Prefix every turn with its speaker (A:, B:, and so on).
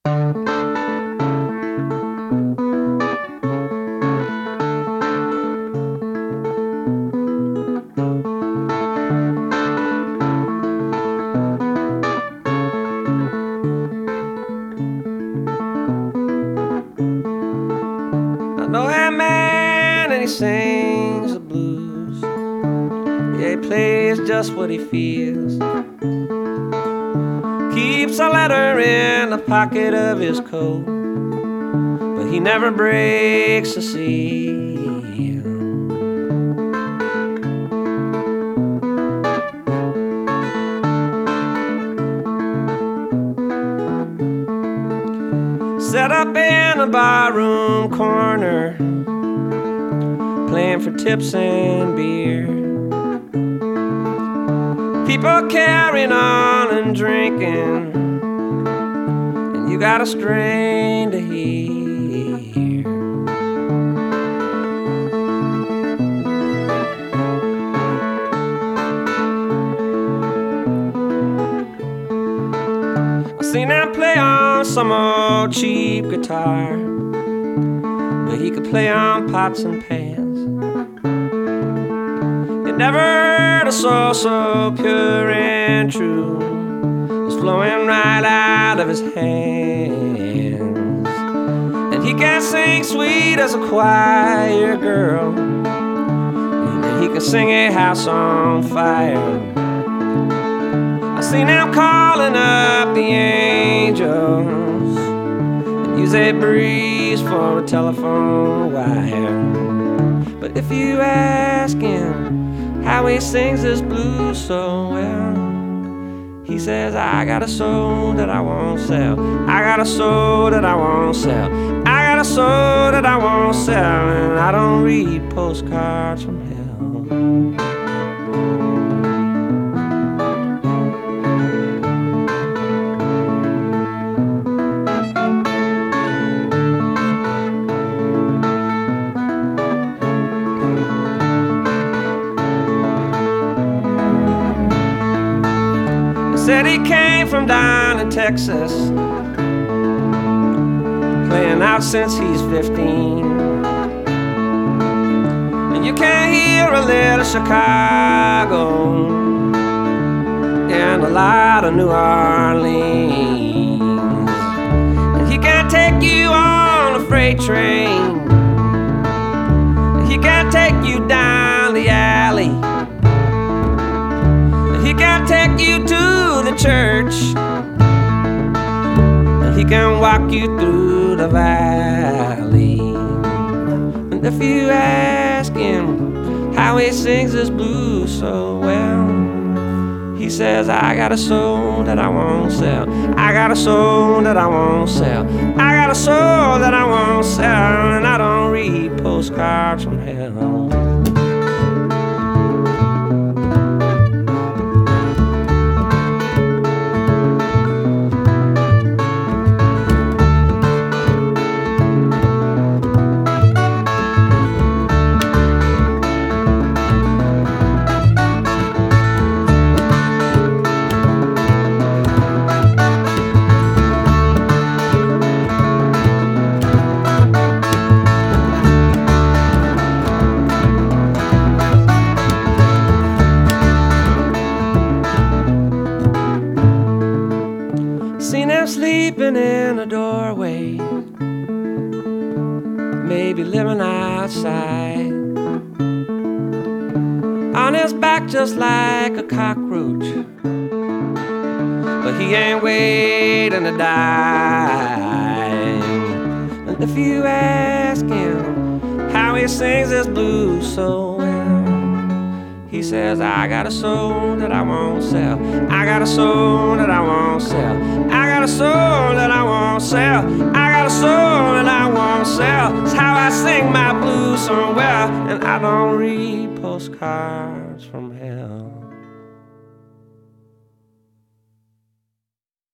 A: I know that man and he sings the blues. Yeah, he plays just what he feels. Keeps a letter in the pocket of his coat, but he never breaks the seal. Set up in a barroom corner, playing for tips and beer. People carrying on and drinking, and you got a string to hear. I seen him play on some old cheap guitar, but he could play on pots and pans. It never heard a soul so pure and true, it's flowing right out of his hands. And he can sing sweet as a choir girl, and he can sing a house on fire. I seen him calling up the angels and use a breeze for a telephone wire. But if you ask him how he sings this blues so well, he says, I got a soul that I won't sell. I got a soul that I won't sell. I got a soul that I won't sell. And I don't read postcards from hell. Said he came from down in Texas, playing out since he's 15. And you can't hear a little Chicago and a lot of New Orleans. And he can take you on a freight train, and he can take you down the alley. He can take you to the church, and he can walk you through the valley. And if you ask him how he sings this blues so well, he says, I got a soul that I won't sell. I got a soul that I won't sell. I got a soul that I won't sell. And I don't read postcards from hell. Seen him sleeping in a doorway, maybe living outside, on his back just like a cockroach, but he ain't waiting to die. And if you ask him how he sings this blues so well, he says, I got a soul that I won't sell. I got a soul that I won't sell. I got a soul that I won't sell. I got a soul that I won't sell. It's how I sing my blues so well. And I don't read postcards from hell.